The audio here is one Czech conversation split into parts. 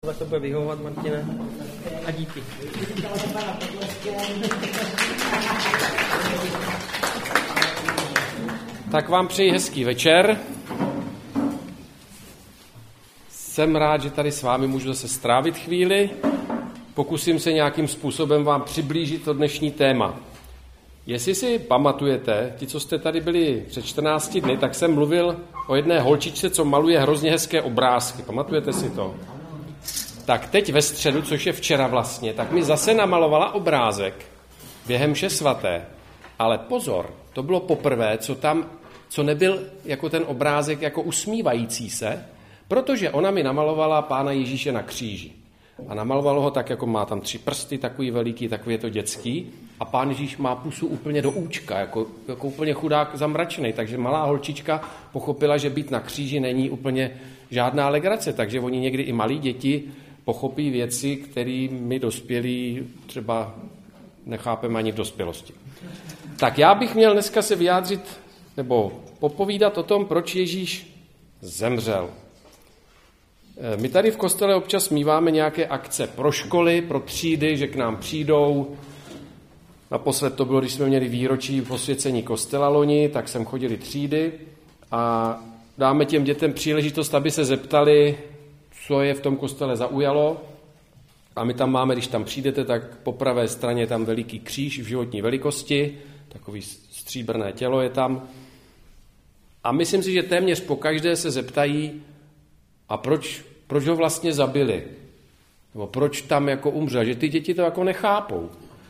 Tak to bude vyhovovat, Martine. A díky. Tak vám přeji hezký večer. Jsem rád, že tady s vámi můžu zase strávit chvíli. Pokusím se nějakým způsobem vám přiblížit to dnešní téma. Jestli si pamatujete, ti, co jste tady byli před 14 dny, tak jsem mluvil o jedné holčičce, co maluje hrozně hezké obrázky. Pamatujete si to? Tak teď ve středu, což je včera vlastně, tak mi zase namalovala obrázek během mše svaté. Ale pozor, to bylo poprvé, co nebyl jako ten obrázek jako usmívající se, protože ona mi namalovala Pána Ježíše na kříži. A namalovalo ho tak, jako má tam 3 prsty, takový veliký, takový je to dětský. A Pán Ježíš má pusu úplně do účka, jako úplně chudák zamračený. Takže malá holčička pochopila, že být na kříži není úplně žádná legrace. Takže oni někdy i malí děti pochopí věci, které my dospělí třeba nechápeme ani v dospělosti. Tak já bych měl dneska se vyjádřit nebo popovídat o tom, proč Ježíš zemřel. My tady v kostele občas míváme nějaké akce pro školy, pro třídy, že k nám přijdou. Naposled to bylo, když jsme měli výročí posvěcení kostela loni, tak sem chodili třídy a dáme těm dětem příležitost, aby se zeptali, co je v tom kostele zaujalo. A my tam máme, když tam přijdete, tak po pravé straně je tam veliký kříž v životní velikosti, takový stříbrné tělo je tam. A myslím si, že téměř pokaždé se zeptají, a proč ho vlastně zabili? Nebo proč tam jako umřel? Že ty děti to jako nechápou.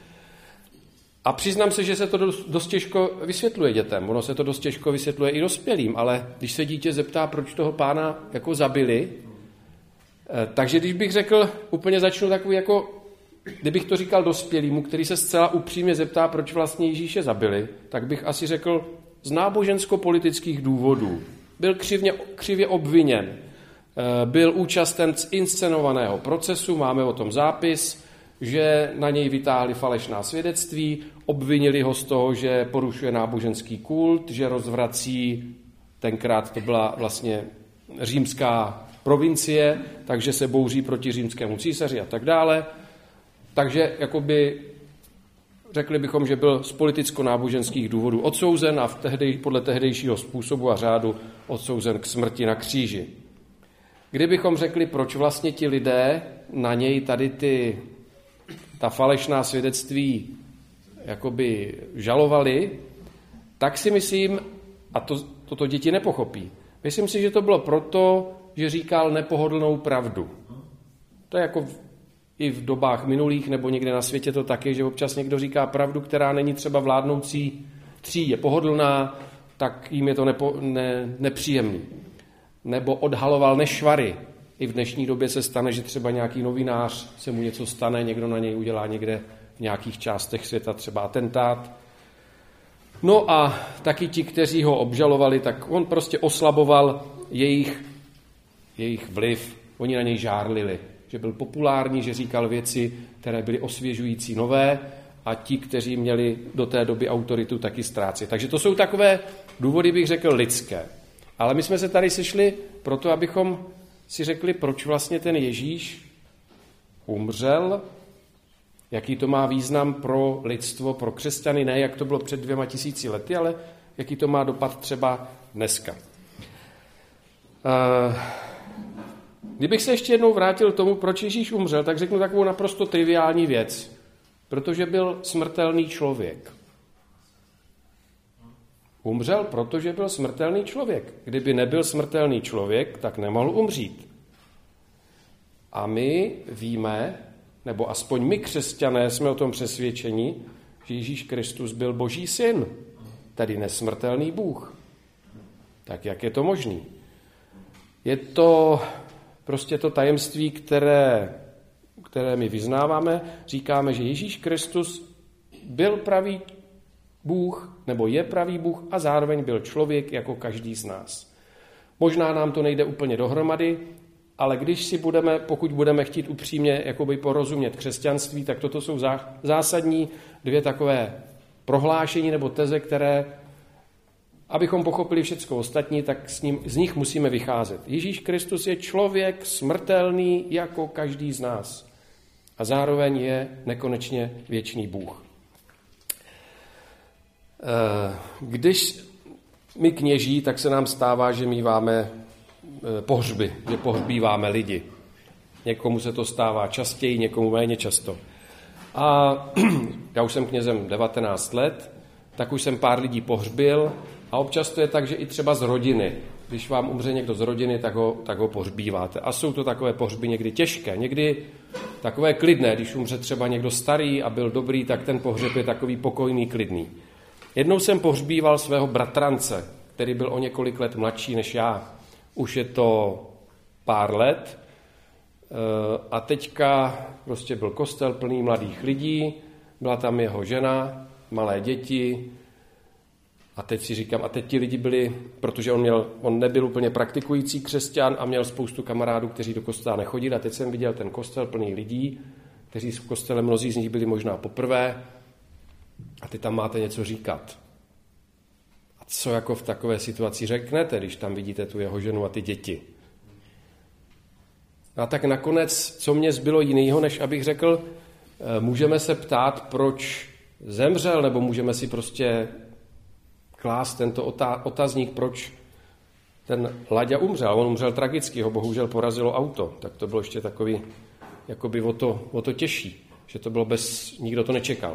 A přiznám se, že se to dost těžko vysvětluje dětem. Ono se to dost těžko vysvětluje i dospělým, ale když se dítě zeptá, proč toho Pána jako zabili, takže když bych řekl, úplně začnu takový jako, kdybych to říkal dospělýmu, který se zcela upřímně zeptá, proč vlastně Ježíše zabili, tak bych asi řekl z nábožensko-politických důvodů. Byl křivě obviněn, byl účasten z inscenovaného procesu, máme o tom zápis, že na něj vytáhli falešná svědectví, obvinili ho z toho, že porušuje náboženský kult, že rozvrací, tenkrát to byla vlastně římská provincie, takže se bouří proti římskému císaři a tak dále. Takže jakoby řekli bychom, že byl z politicko-náboženských důvodů odsouzen a podle tehdejšího způsobu a řádu odsouzen k smrti na kříži. Kdybychom řekli, proč vlastně ti lidé na něj tady ta falešná svědectví jakoby žalovali, tak si myslím, a toto děti nepochopí, myslím si, že to bylo proto, že říkal nepohodlnou pravdu. To je jako i v dobách minulých, nebo někde na světě to taky, že občas někdo říká pravdu, která není třeba vládnoucí třídě pohodlná, tak jim je to nepříjemný. Nebo odhaloval nešvary. I v dnešní době se stane, že třeba nějaký novinář se mu něco stane, někdo na něj udělá někde v nějakých částech světa třeba atentát. No a taky ti, kteří ho obžalovali, tak on prostě oslaboval jejich vliv. Oni na něj žárlili, že byl populární, že říkal věci, které byly osvěžující, nové a ti, kteří měli do té doby autoritu, taky ztráceli. Takže to jsou takové důvody, bych řekl, lidské. Ale my jsme se tady sešli proto, abychom si řekli, proč vlastně ten Ježíš umřel, jaký to má význam pro lidstvo, pro křesťany, ne jak to bylo před 2000 lety, ale jaký to má dopad třeba dneska. Kdybych se ještě jednou vrátil k tomu, proč Ježíš umřel, tak řeknu takovou naprosto triviální věc. Protože byl smrtelný člověk. Umřel, protože byl smrtelný člověk. Kdyby nebyl smrtelný člověk, tak nemohl umřít. A my víme, nebo aspoň my křesťané jsme o tom přesvědčeni, že Ježíš Kristus byl Boží syn, tedy nesmrtelný Bůh. Tak jak je to možný? Je to prostě to tajemství, které my vyznáváme. Říkáme, že Ježíš Kristus byl pravý Bůh, nebo je pravý Bůh a zároveň byl člověk jako každý z nás. Možná nám to nejde úplně dohromady, ale pokud budeme chtít upřímně jakoby porozumět křesťanství, tak toto jsou zásadní 2 takové prohlášení nebo teze, které Abychom pochopili všecko ostatní, tak z nich musíme vycházet. Ježíš Kristus je člověk smrtelný jako každý z nás. A zároveň je nekonečně věčný Bůh. Když my kněží, tak se nám stává, že míváme pohřby, že pohřbíváme lidi. Někomu se to stává častěji, někomu méně často. A já už jsem knězem 19 let, tak už jsem pár lidí pohřbil a občas to je tak, že i třeba z rodiny. Když vám umře někdo z rodiny, tak ho pohřbíváte. A jsou to takové pohřby někdy těžké, někdy takové klidné. Když umře třeba někdo starý a byl dobrý, tak ten pohřeb je takový pokojný, klidný. Jednou jsem pohřbíval svého bratrance, který byl o několik let mladší než já. Už je to pár let. A teďka prostě byl kostel plný mladých lidí, byla tam jeho žena, malé děti. A teď si říkám, a teď ti lidi byli, protože on nebyl úplně praktikující křesťan a měl spoustu kamarádů, kteří do kostela nechodili. A teď jsem viděl ten kostel plný lidí, kteří v kostele, mnozí z nich byli možná poprvé. A teď tam máte něco říkat. A co jako v takové situaci řeknete, když tam vidíte tu jeho ženu a ty děti? A tak nakonec, co mě zbylo jinýho, než abych řekl, můžeme se ptát, proč zemřel, nebo můžeme si prostě klást tento otazník, proč ten Láďa umřel. On umřel tragicky, ho bohužel porazilo auto. Tak to bylo ještě takový, jakoby o to těžší, že to bylo nikdo to nečekal.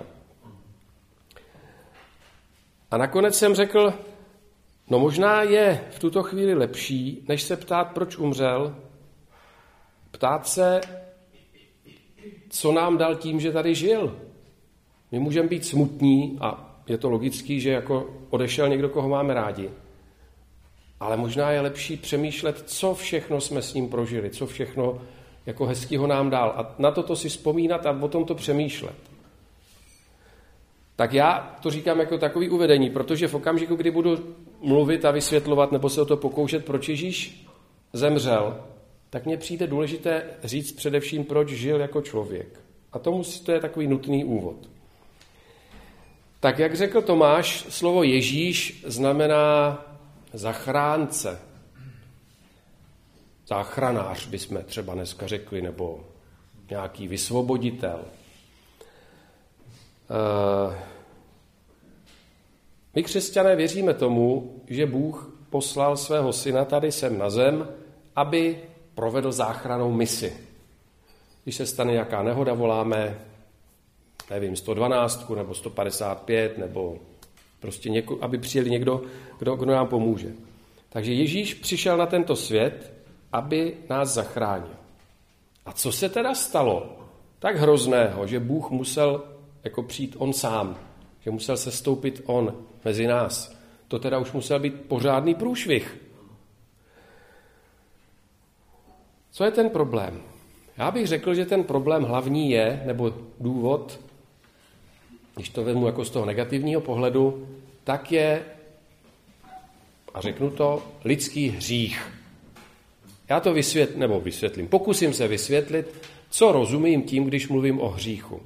A nakonec jsem řekl, no možná je v tuto chvíli lepší, než se ptát, proč umřel, ptát se, co nám dal tím, že tady žil. My můžeme být smutní a je to logický, že jako odešel někdo, koho máme rádi. Ale možná je lepší přemýšlet, co všechno jsme s ním prožili, co všechno jako hezkýho nám dal. A na to si vzpomínat a o tom to přemýšlet. Tak já to říkám jako takový uvedení, protože v okamžiku, kdy budu mluvit a vysvětlovat nebo se o to pokoušet, proč Ježíš zemřel, tak mně přijde důležité říct především, proč žil jako člověk. A to je takový nutný úvod. Tak jak řekl Tomáš, slovo Ježíš znamená zachránce. Záchranář bychom třeba dneska řekli, nebo nějaký vysvoboditel. My křesťané věříme tomu, že Bůh poslal svého syna tady sem na zem, aby provedl záchrannou misi. Když se stane nějaká nehoda, voláme, nevím, 112 nebo 155, nebo prostě aby přijeli někdo, kdo nám pomůže. Takže Ježíš přišel na tento svět, aby nás zachránil. A co se teda stalo? Tak hrozného, že Bůh musel jako přijít on sám, že musel se stoupit on mezi nás. To teda už musel být pořádný průšvih. Co je ten problém? Já bych řekl, že ten problém hlavní je, nebo důvod, když to vezmu jako z toho negativního pohledu, tak je, a řeknu to, lidský hřích. Já to vysvětlím. Pokusím se vysvětlit, co rozumím tím, když mluvím o hříchu.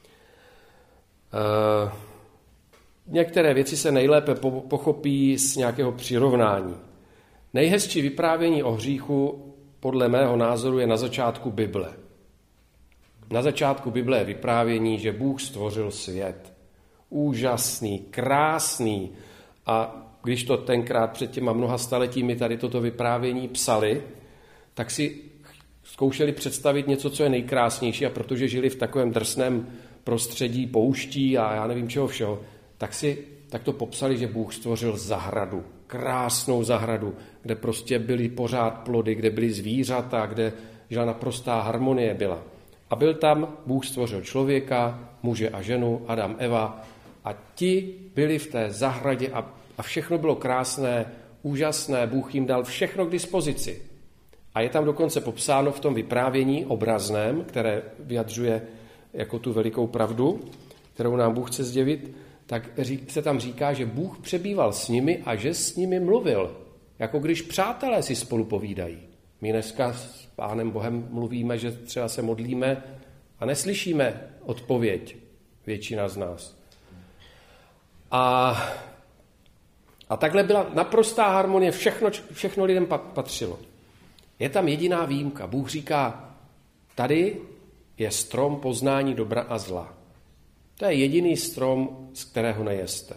Některé věci se nejlépe pochopí z nějakého přirovnání. Nejhezčí vyprávění o hříchu podle mého názoru je na začátku Bible. Na začátku Bible je vyprávění, že Bůh stvořil svět. Úžasný, krásný. A když to tenkrát před těma mnoha staletími tady toto vyprávění psali, tak si zkoušeli představit něco, co je nejkrásnější, a protože žili v takovém drsném prostředí pouští a já nevím čeho všeho, tak to popsali, že Bůh stvořil zahradu, krásnou zahradu, kde prostě byly pořád plody, kde byly zvířata, kde žila naprostá harmonie byla. A byl tam, Bůh stvořil člověka, muže a ženu, Adam, Eva, a ti byli v té zahradě a všechno bylo krásné, úžasné, Bůh jim dal všechno k dispozici. A je tam dokonce popsáno v tom vyprávění obrazném, které vyjadřuje jako tu velikou pravdu, kterou nám Bůh chce sdělit, tak se tam říká, že Bůh přebýval s nimi a že s nimi mluvil, jako když přátelé si spolu povídají. My dneska s Pánem Bohem mluvíme, že třeba se modlíme a neslyšíme odpověď, většina z nás. A A takhle byla naprostá harmonie, všechno lidem patřilo. Je tam jediná výjimka. Bůh říká, tady je strom poznání dobra a zla. To je jediný strom, z kterého nejeste.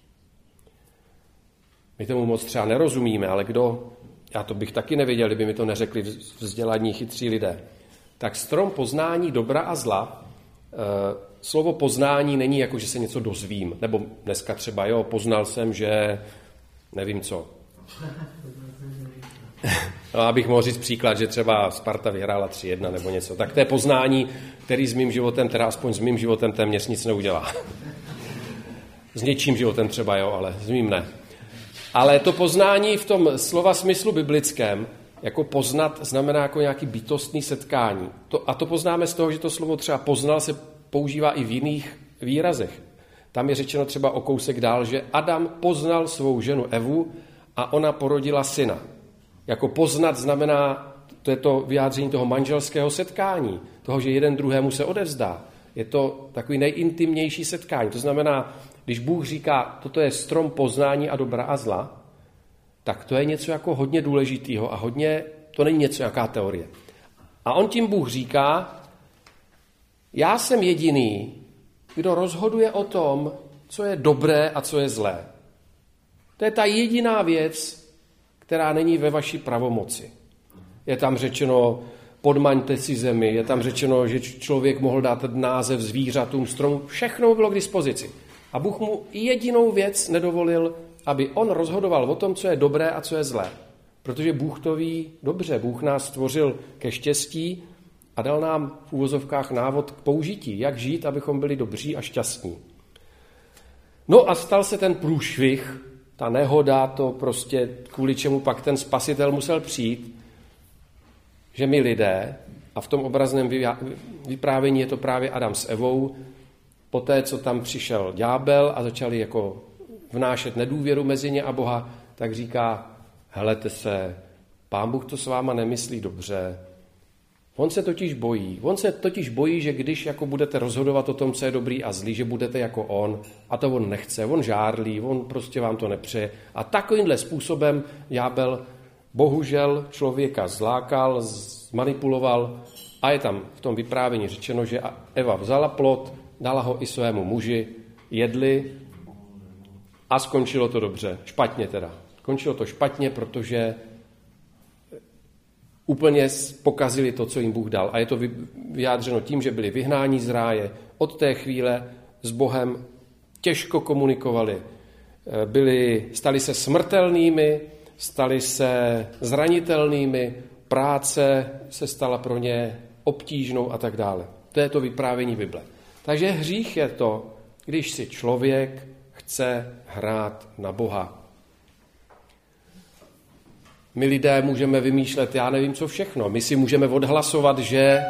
My tomu moc třeba nerozumíme, ale já to bych taky nevěděl, kdyby mi to neřekli vzdělaní chytří lidé. Tak strom poznání dobra a zla, slovo poznání není jako, že se něco dozvím, nebo dneska třeba, poznal jsem, že nevím co. No, abych mohl říct příklad, že třeba Sparta vyhrála 3-1 nebo něco. Tak to je poznání, který s mým životem, teda aspoň s mým životem téměř nic neudělá. S něčím životem třeba, ale s mým ne. Ale to poznání v tom slova smyslu biblickém, jako poznat, znamená jako nějaký bytostný setkání. A to poznáme z toho, že to slovo třeba poznal se používá i v jiných výrazech. Tam je řečeno třeba o kousek dál, že Adam poznal svou ženu Evu a ona porodila syna. Jako poznat znamená, to je to vyjádření toho manželského setkání, toho, že jeden druhému se odevzdá. Je to takový nejintimnější setkání. To znamená, když Bůh říká, toto je strom poznání a dobra a zla, tak to je něco jako hodně důležitýho a hodně, to není něco jaká teorie. A on tím Bůh říká, já jsem jediný, kdo rozhoduje o tom, co je dobré a co je zlé. To je ta jediná věc, která není ve vaší pravomoci. Je tam řečeno, podmaňte si zemi, je tam řečeno, že člověk mohl dát název zvířatům, stromům, všechno bylo k dispozici. A Bůh mu jedinou věc nedovolil, aby on rozhodoval o tom, co je dobré a co je zlé. Protože Bůh to ví dobře, Bůh nás stvořil ke štěstí a dal nám v úvozovkách návod k použití, jak žít, abychom byli dobří a šťastní. No a stal se ten průšvih, ta nehoda, to prostě kvůli čemu pak ten spasitel musel přijít, že my lidé, a v tom obrazném vyprávění je to právě Adam s Evou, poté, co tam přišel ďábel a začali jako vnášet nedůvěru mezi ně a Boha, tak říká, helete se, Pán Bůh to s váma nemyslí dobře. On se totiž bojí, že když jako budete rozhodovat o tom, co je dobrý a zlý, že budete jako on, a to on nechce, on žárlí, on prostě vám to nepřeje. A takovýmhle způsobem ďábel bohužel člověka zlákal, zmanipuloval a je tam v tom vyprávění řečeno, že Eva vzala plod, dala ho i svému muži, jedli a skončilo to dobře. Špatně teda. Skončilo to špatně, protože úplně pokazili to, co jim Bůh dal. A je to vyjádřeno tím, že byli vyhnáni z ráje. Od té chvíle s Bohem těžko komunikovali. Stali se smrtelnými, stali se zranitelnými, práce se stala pro ně obtížnou a tak dále. To je to vyprávění Bible. Takže hřích je to, když si člověk chce hrát na Boha. My lidé můžeme vymýšlet, já nevím co všechno. My si můžeme odhlasovat, že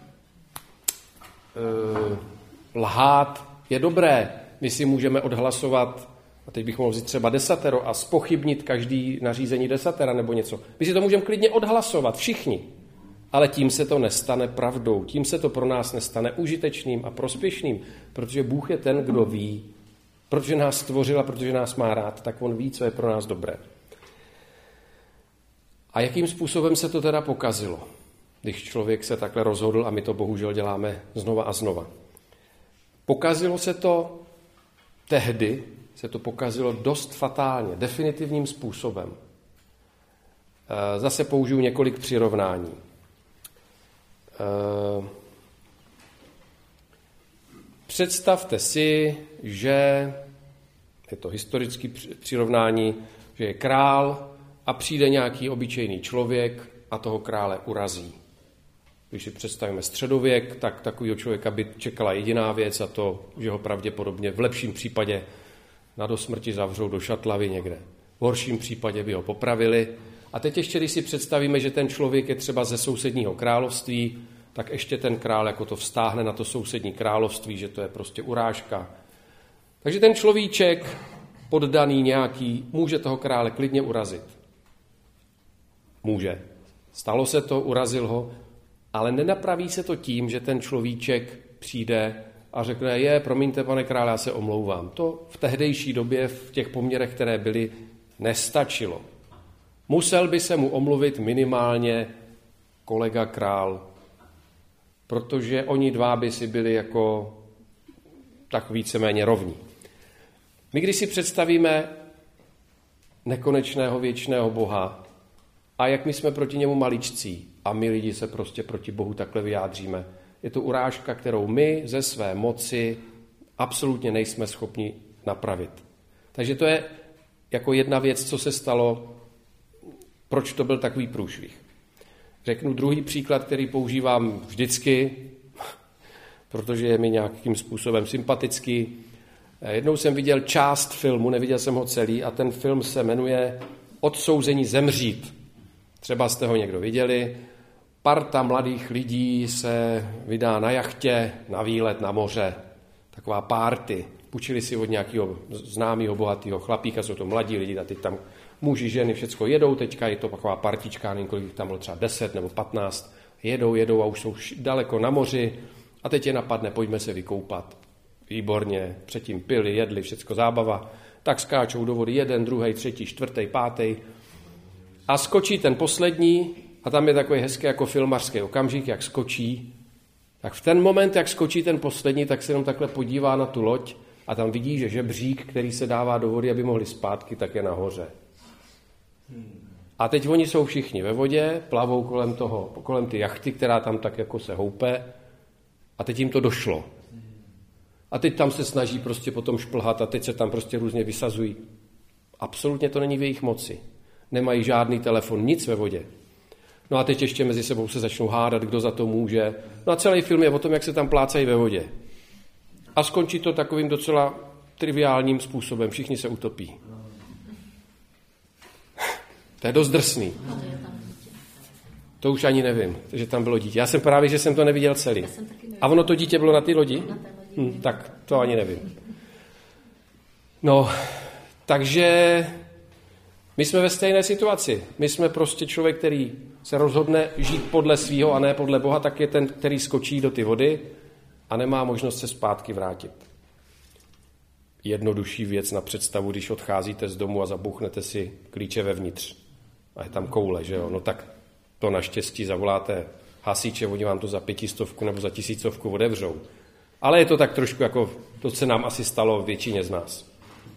lhát je dobré. My si můžeme odhlasovat, a teď bych mohl vzít třeba desatero a zpochybnit každý nařízení desatera nebo něco. My si to můžeme klidně odhlasovat, všichni. Ale tím se to nestane pravdou, tím se to pro nás nestane užitečným a prospěšným, protože Bůh je ten, kdo ví, protože nás stvořil a protože nás má rád, tak on ví, co je pro nás dobré. A jakým způsobem se to teda pokazilo, když člověk se takhle rozhodl a my to bohužel děláme znova a znova. Pokazilo se to tehdy, se to pokazilo dost fatálně, definitivním způsobem. Zase použiju několik přirovnání. Představte si, že je to historické přirovnání, že je král a přijde nějaký obyčejný člověk a toho krále urazí. Když si představíme středověk, tak takového člověka by čekala jediná věc a to, že ho pravděpodobně v lepším případě na dosmrti zavřou do šatlavy někde. V horším případě by ho popravili. A teď ještě, když si představíme, že ten člověk je třeba ze sousedního království, tak ještě ten král jako to vztáhne na to sousední království, že to je prostě urážka. Takže ten človíček poddaný nějaký může toho krále klidně urazit. Může. Stalo se to, urazil ho, ale nenapraví se to tím, že ten človíček přijde a řekne, promiňte, pane krále, já se omlouvám. To v tehdejší době, v těch poměrech, které byly, nestačilo. Musel by se mu omluvit minimálně kolega Král, protože oni dva by si byli jako tak víceméně rovní. My když si představíme nekonečného věčného Boha a jak my jsme proti němu maličcí a my lidi se prostě proti Bohu takhle vyjádříme, je to urážka, kterou my ze své moci absolutně nejsme schopni napravit. Takže to je jako jedna věc, co se stalo, proč to byl takový průšvih. Řeknu druhý příklad, který používám vždycky, protože je mi nějakým způsobem sympatický. Jednou jsem viděl část filmu, neviděl jsem ho celý, a ten film se jmenuje Odsouzení zemřít. Třeba jste ho někdo viděli. Parta mladých lidí se vydá na jachtě na výlet na moře. Taková party. Půjčili si od nějakého známého bohatého chlapíka, jsou to mladí lidi, a teď tam muži, ženy, všecko jedou, teďka je to taková partička, několik tam bylo třeba 10 nebo 15, jedou a už jsou daleko na moři a teď je napadne, pojďme se vykoupat. Výborně, předtím pili, jedli, všecko zábava, tak skáčou do vody 1, 2, 3, 4, 5 a skočí ten poslední a tam je takový hezký jako filmařský okamžik, jak skočí. Tak v ten moment, jak skočí ten poslední, tak se jenom takhle podívá na tu loď a tam vidí, že žebřík, který se dává do vody, aby mohli zpátky, tak je nahoře. A teď oni jsou všichni ve vodě, plavou kolem ty jachty, která tam tak jako se houpe, a teď jim to došlo. A teď tam se snaží prostě potom šplhat a teď se tam prostě různě vysazují. Absolutně to není v jejich moci. Nemají žádný telefon, nic ve vodě. No a teď ještě mezi sebou se začnou hádat, kdo za to může. No a celý film je o tom, jak se tam plácají ve vodě. A skončí to takovým docela triviálním způsobem. Všichni se utopí. To je dost drsný. To už ani nevím, že tam bylo dítě. Já jsem právě, že jsem to neviděl celý. A ono to dítě bylo na té lodi? Tak to ani nevím. No, takže my jsme ve stejné situaci. My jsme prostě člověk, který se rozhodne žít podle svýho a ne podle Boha, tak je ten, který skočí do ty vody a nemá možnost se zpátky vrátit. Jednodušší věc na představu, když odcházíte z domu a zabouchnete si klíče vevnitř. A je tam koule, že jo? No tak to naštěstí zavoláte hasiče, oni vám to za 500 nebo za 1000 otevřou. Ale je to tak trošku jako, to se nám asi stalo většině z nás.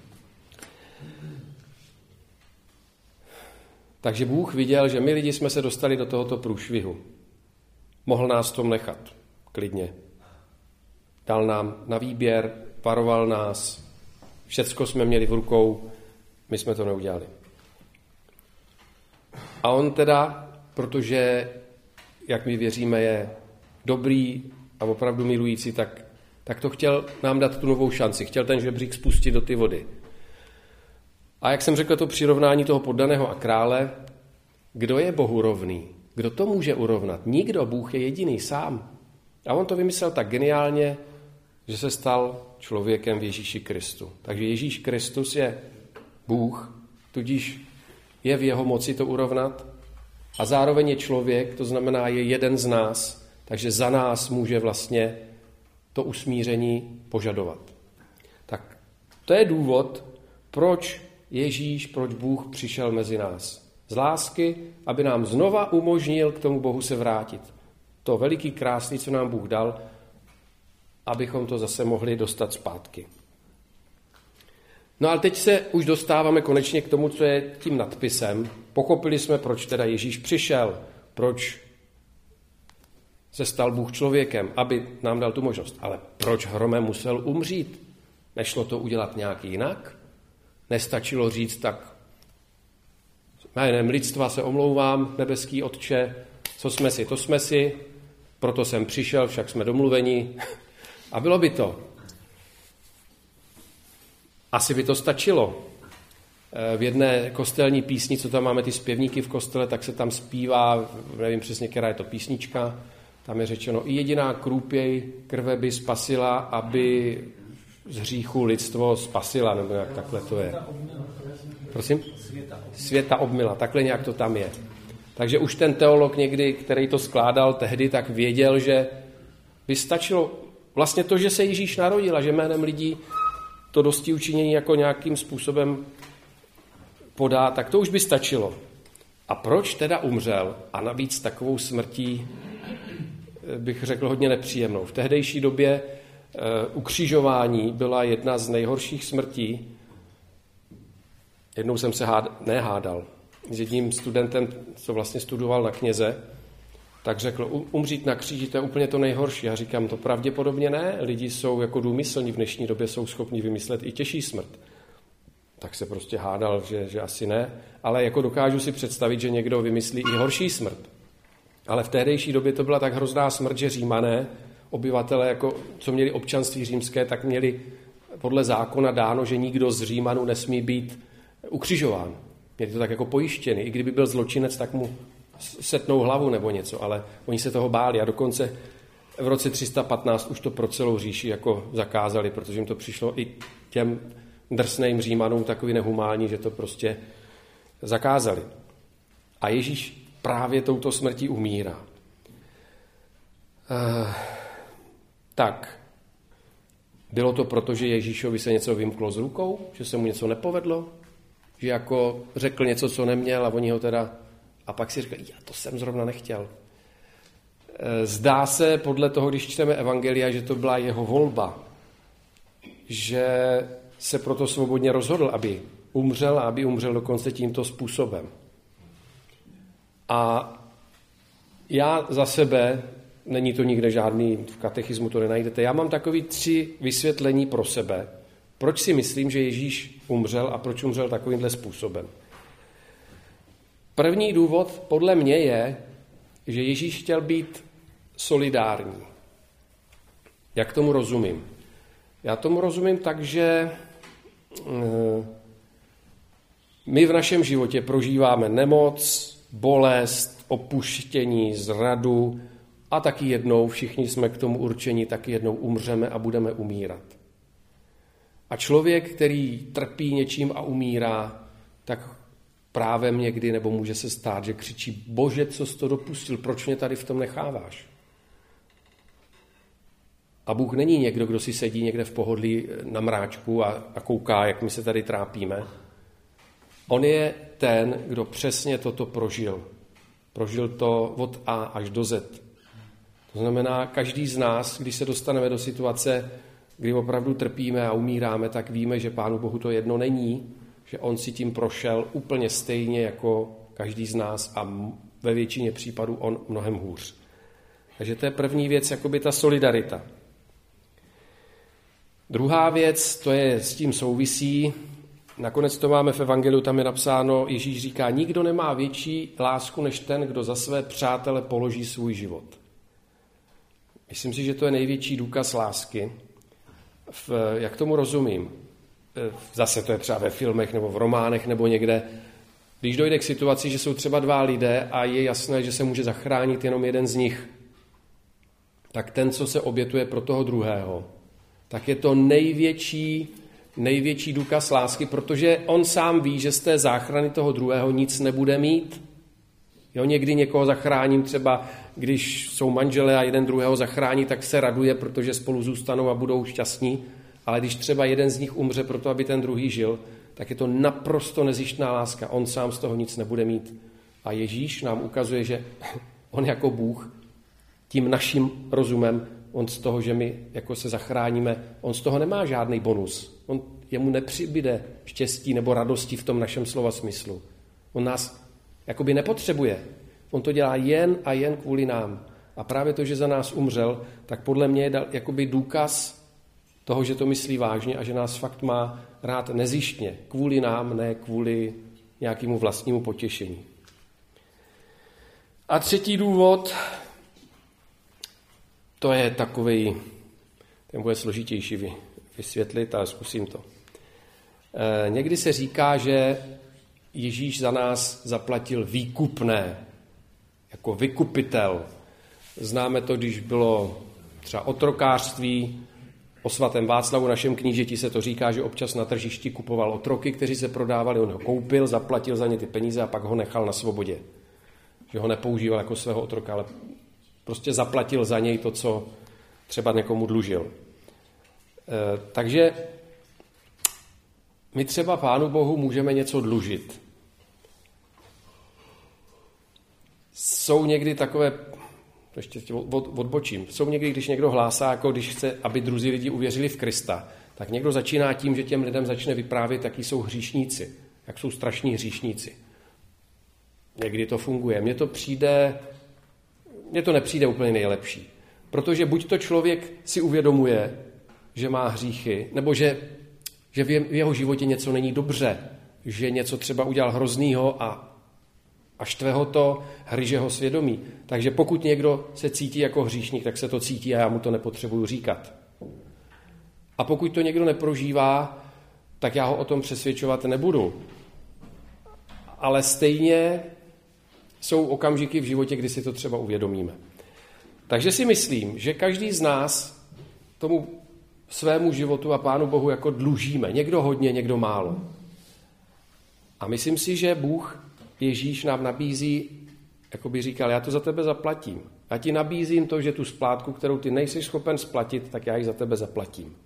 Takže Bůh viděl, že my lidi jsme se dostali do tohoto průšvihu. Mohl nás v tom nechat, klidně. Dal nám na výběr, varoval nás, všecko jsme měli v rukou, my jsme to neudělali. A on teda, protože, jak my věříme, je dobrý a opravdu milující, tak to chtěl nám dát tu novou šanci. Chtěl ten žebřík spustit do ty vody. A jak jsem řekl, to přirovnání toho poddaného a krále, kdo je Bohu rovný? Kdo to může urovnat? Nikdo, Bůh je jediný sám. A on to vymyslel tak geniálně, že se stal člověkem v Ježíši Kristu. Takže Ježíš Kristus je Bůh, tudíž je v jeho moci to urovnat. A zároveň je člověk, to znamená je jeden z nás, takže za nás může vlastně to usmíření požadovat. Tak to je důvod, proč Bůh přišel mezi nás. Z lásky, aby nám znova umožnil k tomu Bohu se vrátit. To veliký krásný, co nám Bůh dal, abychom to zase mohli dostat zpátky. No ale teď se už dostáváme konečně k tomu, co je tím nadpisem. Pochopili jsme, proč teda Ježíš přišel, proč se stal Bůh člověkem, aby nám dal tu možnost. Ale proč hromem musel umřít? Nešlo to udělat nějak jinak? Nestačilo říct tak, jménem lidstva se omlouvám, nebeský Otče, co jsme si, to jsme si, proto jsem přišel, však jsme domluveni. A bylo by to. Asi by to stačilo. V jedné kostelní písni, co tam máme ty zpěvníky v kostele, tak se tam zpívá, nevím přesně, která je to písnička, tam je řečeno, i jediná krůpěj krve by spasila, aby z hříchu lidstvo spasila, nebo jak takhle to je. Prosím? Světa obmila, takhle nějak to tam je. Takže už ten teolog někdy, který to skládal tehdy, tak věděl, že by stačilo vlastně to, že se Ježíš narodil a že jménem lidí to dosti učinění jako nějakým způsobem podá, tak to už by stačilo. A proč teda umřel? A navíc takovou smrtí, bych řekl, hodně nepříjemnou. V tehdejší době ukřižování byla jedna z nejhorších smrtí. Jednou jsem se nehádal s jedním studentem, co vlastně studoval na kněze, tak řekl, umřít na kříži, to je úplně to nejhorší. Já říkám, to pravděpodobně ne. Lidi jsou jako důmyslní v dnešní době, jsou schopni vymyslet i těžší smrt. Tak se prostě hádal, že asi ne. Ale jako dokážu si představit, že někdo vymyslí i horší smrt. Ale v tehdejší době to byla tak hrozná smrt, že Římané, obyvatele, jako, co měli občanství římské, tak měli podle zákona dáno, že nikdo z Římanů nesmí být ukřižován. Měli to tak jako pojištěný. I kdyby byl zločinec, tak mu setnou hlavu nebo něco, ale oni se toho báli a dokonce v roce 315 už to pro celou říši jako zakázali, protože jim to přišlo i těm drsným Římanům takový nehumální, že to prostě zakázali. A Ježíš právě touto smrtí umírá. Tak, bylo to proto, že Ježíšovi se něco vymklo z rukou, že se mu něco nepovedlo, že jako řekl něco, co neměl a oni ho teda... A pak si říkal, já to jsem zrovna nechtěl. Zdá se podle toho, když čteme evangelia, že to byla jeho volba, že se proto svobodně rozhodl, aby umřel a aby umřel dokonce tímto způsobem. A já za sebe, není to nikde žádný, v katechismu to nenajdete, já mám takový 3 vysvětlení pro sebe, proč si myslím, že Ježíš umřel a proč umřel takovýmhle způsobem. První důvod podle mě je, že Ježíš chtěl být solidární. Jak tomu rozumím? Já tomu rozumím tak, že my v našem životě prožíváme nemoc, bolest, opuštění, zradu a taky jednou, všichni jsme k tomu určeni, taky jednou umřeme a budeme umírat. A člověk, který trpí něčím a umírá, tak právem někdy, nebo může se stát, že křičí, Bože, co jsi to dopustil, proč mě tady v tom necháváš? A Bůh není někdo, kdo si sedí někde v pohodlí na mráčku a kouká, jak my se tady trápíme. On je ten, kdo přesně toto prožil. Prožil to od A až do Z. To znamená, každý z nás, když se dostaneme do situace, kdy opravdu trpíme a umíráme, tak víme, že Pánu Bohu to jedno není, že on si tím prošel úplně stejně jako každý z nás a ve většině případů on mnohem hůř. Takže to je první věc, jakoby ta solidarita. Druhá věc, to je s tím souvisí, nakonec to máme v evangeliu, tam je napsáno, Ježíš říká, nikdo nemá větší lásku než ten, kdo za své přátele položí svůj život. Myslím si, že to je největší důkaz lásky. Jak tomu rozumím? Zase to je třeba ve filmech nebo v románech nebo někde. Když dojde k situaci, že jsou třeba 2 lidé a je jasné, že se může zachránit jenom jeden z nich, tak ten, co se obětuje pro toho druhého, tak je to největší důkaz lásky, protože on sám ví, že z té záchrany toho druhého nic nebude mít. Jo, někdy někoho zachráním, třeba když jsou manželé a jeden druhého zachrání, tak se raduje, protože spolu zůstanou a budou šťastní. Ale když třeba jeden z nich umře proto, aby ten druhý žil, tak je to naprosto nezištná láska. On sám z toho nic nebude mít. A Ježíš nám ukazuje, že on jako Bůh tím naším rozumem, on z toho, že my jako se zachráníme, on z toho nemá žádný bonus. Jemu nepřibyde štěstí nebo radosti v tom našem slova smyslu. On nás jakoby nepotřebuje. On to dělá jen a jen kvůli nám. A právě to, že za nás umřel, tak podle mě je jakoby důkaz toho, že to myslí vážně a že nás fakt má rád nezištně. Kvůli nám, ne kvůli nějakému vlastnímu potěšení. A třetí důvod, to je takový, ten bude složitější vysvětlit, ale zkusím to. Někdy se říká, že Ježíš za nás zaplatil výkupné, jako vykupitel. Známe to, když bylo třeba otrokářství. O svatém Václavu, našem knížeti, se to říká, že občas na tržišti kupoval otroky, kteří se prodávali, on ho koupil, zaplatil za ně ty peníze a pak ho nechal na svobodě. Že ho nepoužíval jako svého otroka, ale prostě zaplatil za něj to, co třeba někomu dlužil. Takže my třeba Pánu Bohu můžeme něco dlužit. jsou někdy takové, ještě odbočím, jsou někdy, když někdo hlásá, jako když chce, aby druzí lidi uvěřili v Krista, tak někdo začíná tím, že těm lidem začne vyprávět, jaký jsou hříšníci, jak jsou strašní hříšníci. Někdy to funguje. Mně to nepřijde úplně nejlepší. Protože buď to člověk si uvědomuje, že má hříchy, nebo že v jeho životě něco není dobře, že něco třeba udělal hroznýho a štve ho to, hryže ho svědomí. Takže pokud někdo se cítí jako hříšník, tak se to cítí a já mu to nepotřebuju říkat. A pokud to někdo neprožívá, tak já ho o tom přesvědčovat nebudu. Ale stejně jsou okamžiky v životě, kdy si to třeba uvědomíme. Takže si myslím, že každý z nás tomu svému životu a Pánu Bohu jako dlužíme. Někdo hodně, někdo málo. A myslím si, že Bůh, Ježíš nám nabízí, jako by říkal, já to za tebe zaplatím. Já ti nabízím to, že tu splátku, kterou ty nejsi schopen splatit, tak já ji za tebe zaplatím.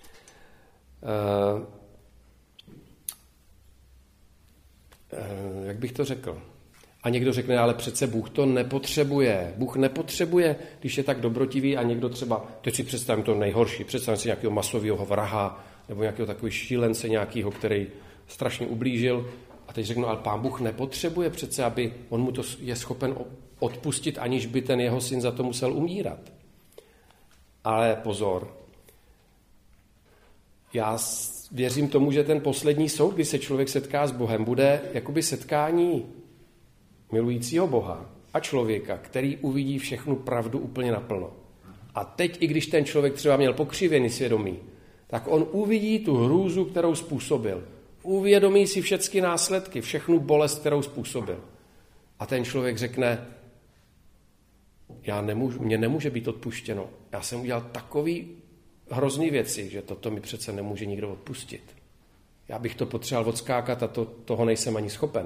Jak bych to řekl? A někdo řekne, ale přece Bůh to nepotřebuje. Bůh nepotřebuje, když je tak dobrotivý a někdo třeba, teď si představím to nejhorší, představím si nějakého masového vraha nebo nějakého takového šílence nějakého, který strašně ublížil. A teď řeknu, ale Pán Bůh nepotřebuje přece, aby on mu to je schopen odpustit, aniž by ten jeho syn za to musel umírat. Ale pozor, já věřím tomu, že ten poslední soud, kdy se člověk setká s Bohem, bude jakoby setkání milujícího Boha a člověka, který uvidí všechnu pravdu úplně naplno. A teď, i když ten člověk třeba měl pokřivený svědomí, tak on uvidí tu hrůzu, kterou způsobil. Uvědomí si všechny následky, všechnu bolest, kterou způsobil. A ten člověk řekne, mně nemůže být odpuštěno. Já jsem udělal takový hrozný věci, že toto mi přece nemůže nikdo odpustit. Já bych to potřeboval odskákat a toho nejsem ani schopen.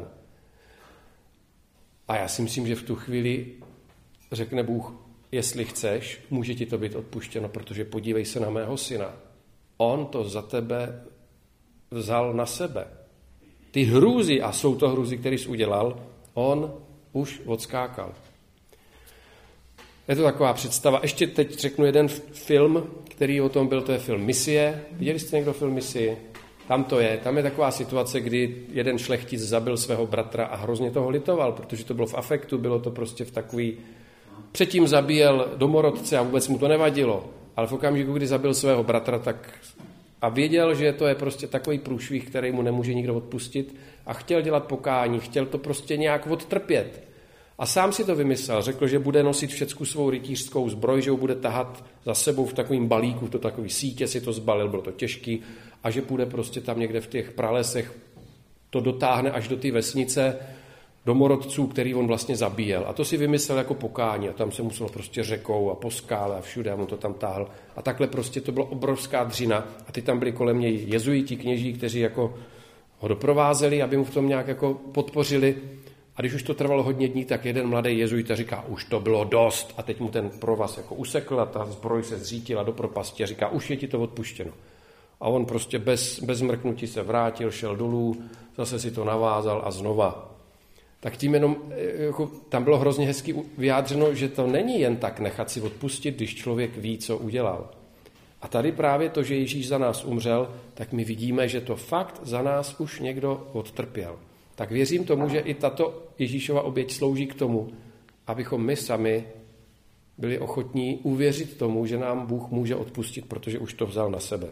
A já si myslím, že v tu chvíli řekne Bůh, jestli chceš, může ti to být odpuštěno, protože podívej se na mého syna. On to za tebe vzal na sebe. Ty hrůzy, a jsou to hrůzy, které jsi udělal, on už odskákal. Je to taková představa. Ještě teď řeknu jeden film, který o tom byl, to je film Misie. Viděli jste někdo film Misie? Tam je taková situace, kdy jeden šlechtic zabil svého bratra a hrozně toho litoval, protože to bylo v afektu, bylo to prostě v takový... Předtím zabíjel domorodce a vůbec mu to nevadilo, ale v okamžiku, kdy zabil svého bratra, tak... A věděl, že to je prostě takový průšvih, který mu nemůže nikdo odpustit a chtěl dělat pokání, chtěl to prostě nějak odtrpět. A sám si to vymyslel, řekl, že bude nosit všecku svou rytířskou zbroj, že ho bude tahat za sebou v takovým balíku, to takový sítě si to zbalil, bylo to těžký, a že půjde prostě tam někde v těch pralesech, to dotáhne až do té vesnice domorodců, který on vlastně zabíjel. A to si vymyslel jako pokání a tam se muselo prostě řekou a po skále a všude a on to tam táhl. A takhle prostě to byla obrovská dřina a ty tam byli kolem něj jezuiti, kněží, kteří jako ho doprovázeli, aby mu v tom nějak jako podpořili. A když už to trvalo hodně dní, tak jeden mladý jezuita říká, už to bylo dost. A teď mu ten provaz jako usekl a ta zbroj se zřítila do propasti a říká, už je ti to odpuštěno. A on prostě bez mrknutí se vrátil, šel dolů, zase si to navázal a znova. Tak tím jenom, jako, tam bylo hrozně hezky vyjádřeno, že to není jen tak nechat si odpustit, když člověk ví, co udělal. A tady právě to, že Ježíš za nás umřel, tak my vidíme, že to fakt za nás už někdo odtrpěl. Tak věřím tomu, že i tato Ježíšova oběť slouží k tomu, abychom my sami byli ochotní uvěřit tomu, že nám Bůh může odpustit, protože už to vzal na sebe.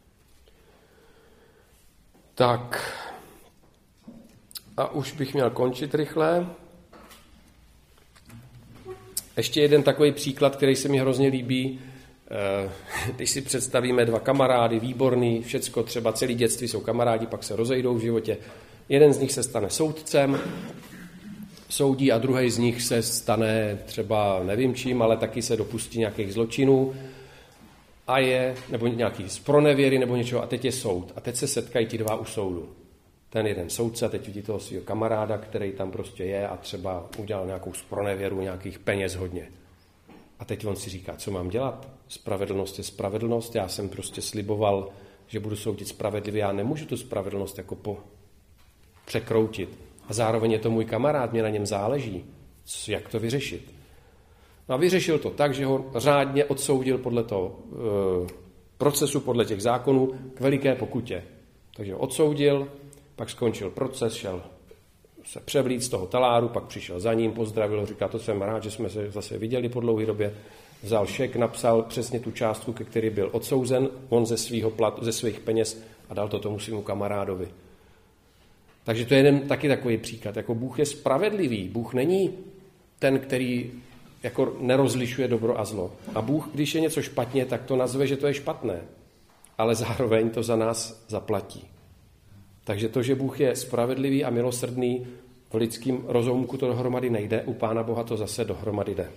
Tak, a už bych měl končit rychle. Ještě jeden takový příklad, který se mi hrozně líbí. Když si představíme dva kamarády, výborný, všecko, třeba celý dětství jsou kamarádi, pak se rozejdou v životě. Jeden z nich se stane soudcem, soudí a druhý z nich se stane třeba nevím čím, ale taky se dopustí nějakých zločinů a nebo nějaký zpronevěry nebo něčeho a teď je soud. A teď se setkají ti dva u soudu. Ten jeden soudce a teď vidí toho svého kamaráda, který tam prostě je a třeba udělal nějakou zpronevěru, nějakých peněz hodně. A teď on si říká, co mám dělat? Spravedlnost je spravedlnost, já jsem prostě sliboval, že budu soudit spravedlivě, já nemůžu tu spravedlnost jako překroutit. A zároveň je to můj kamarád, mě na něm záleží. Jak to vyřešit? No a vyřešil to tak, že ho řádně odsoudil podle toho procesu, podle těch zákonů k veliké pokutě. Takže ho odsoudil, pak skončil proces, šel se převlít z toho taláru, pak přišel za ním, pozdravil, říká, to jsem rád, že jsme se zase viděli po dlouhé době. Vzal šek, napsal přesně tu částku, ke který byl odsouzen, on ze svých peněz a dal to tomu svému kamarádovi. Takže to je jeden taky takový příklad. Jako Bůh je spravedlivý. Bůh není ten, který jako nerozlišuje dobro a zlo. A Bůh, když je něco špatně, tak to nazve, že to je špatné. Ale zároveň to za nás zaplatí. Takže to, že Bůh je spravedlivý a milosrdný, v lidském rozumku to dohromady nejde, u Pána Boha to zase dohromady jde.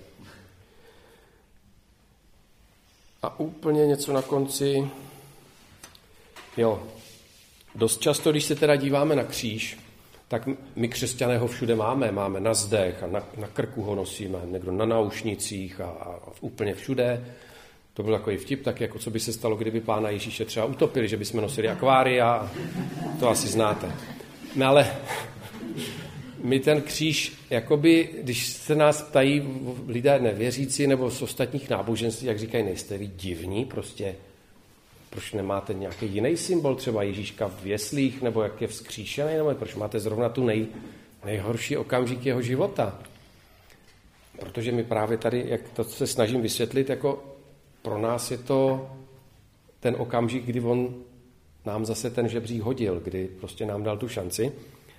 A úplně něco na konci. Jo, dost často, když se teda díváme na kříž, tak my křesťané ho všude máme. Máme na zdech a na krku ho nosíme, někdo na náušnicích a úplně všude. To byl takový vtip, tak jako co by se stalo, kdyby Pána Ježíše třeba utopili, že bychom nosili akvária, to asi znáte. No ale my ten kříž, jakoby, když se nás ptají lidé nevěřící nebo z ostatních náboženství, jak říkají, nejste vy divní, prostě proč nemáte nějaký jiný symbol, třeba Ježíška v jeslích, nebo jak je vzkříšený, nebo proč máte zrovna tu nejhorší okamžik jeho života. Protože my právě tady, jak to se snažím vysvětlit, jako pro nás je to ten okamžik, kdy on nám zase ten žebřík hodil, kdy prostě nám dal tu šanci.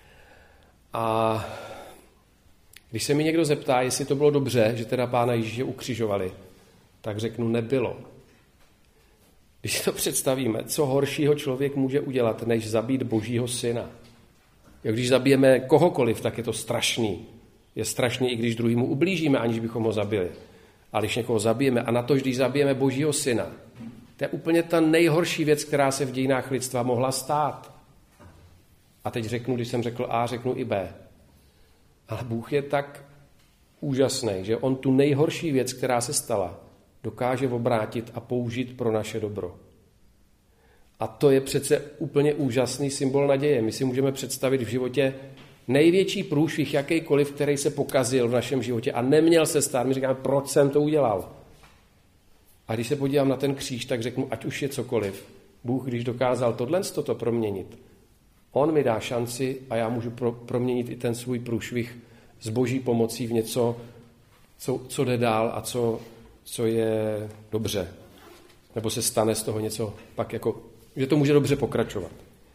A když se mi někdo zeptá, jestli to bylo dobře, že teda Pána Ježíše ukřižovali, tak řeknu, nebylo. Když si to představíme, co horšího člověk může udělat, než zabít Božího syna. Když zabijeme kohokoliv, tak je to strašný. Je strašný, i když druhýmu ublížíme, aniž bychom ho zabili. Ale když někoho zabijeme, a na to, když zabijeme Božího syna, to je úplně ta nejhorší věc, která se v dějinách lidstva mohla stát. A teď řeknu, když jsem řekl A, řeknu i B. Ale Bůh je tak úžasný, že on tu nejhorší věc, která se stala, dokáže obrátit a použít pro naše dobro. A to je přece úplně úžasný symbol naděje. My si můžeme představit v životě největší průšvih, jakýkoliv, který se pokazil v našem životě a neměl se stát. My říkáme, proč jsem to udělal. A když se podívám na ten kříž, tak řeknu, ať už je cokoliv. Bůh, když dokázal toto proměnit, on mi dá šanci a já můžu proměnit i ten svůj průšvih s Boží pomocí v něco, co jde dál a co je dobře. Nebo se stane z toho něco pak jako, že to může dobře pokračovat.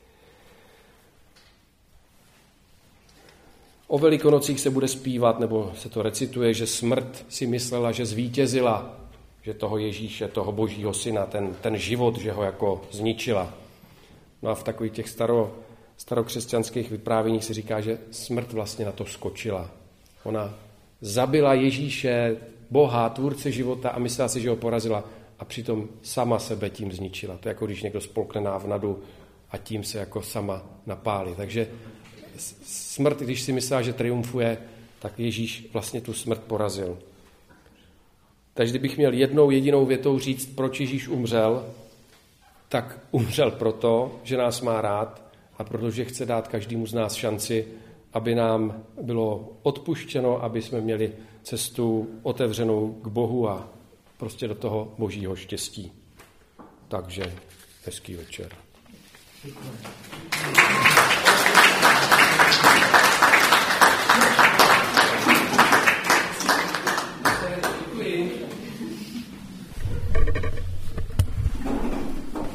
O Velikonocích se bude zpívat, nebo se to recituje, že smrt si myslela, že zvítězila, že toho Ježíše, toho Božího syna, ten život, že ho jako zničila. No a v takových těch starokřesťanských vyprávěních se říká, že smrt vlastně na to skočila. Ona zabila Ježíše, Boha, tvůrce života a myslela si, že ho porazila a přitom sama sebe tím zničila. To je jako když někdo spolkne návnadu a tím se jako sama napálí. Takže smrt, když si myslela, že triumfuje, tak Ježíš vlastně tu smrt porazil. Takže kdybych měl jednou jedinou větou říct, proč Ježíš umřel, tak umřel proto, že nás má rád a protože chce dát každému z nás šanci, aby nám bylo odpuštěno, aby jsme měli cestu otevřenou k Bohu a prostě do toho Božího štěstí. Takže hezký večer. Děkujeme.